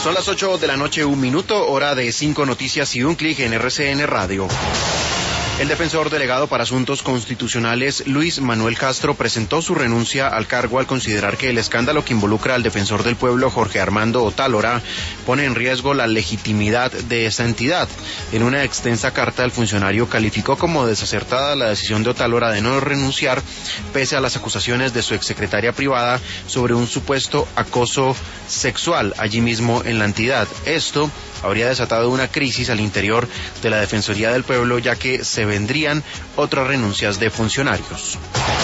Son las 8 de la noche, 1 minuto, hora de 5 noticias y un clic en RCN Radio. El defensor delegado para asuntos constitucionales, Luis Manuel Castro, presentó su renuncia al cargo al considerar que el escándalo que involucra al defensor del pueblo, Jorge Armando Otálora, pone en riesgo la legitimidad de esa entidad. En una extensa carta, el funcionario calificó como desacertada la decisión de Otálora de no renunciar, pese a las acusaciones de su exsecretaria privada sobre un supuesto acoso sexual allí mismo en la entidad. Esto habría desatado una crisis al interior de la Defensoría del Pueblo, ya que se vendrían otras renuncias de funcionarios.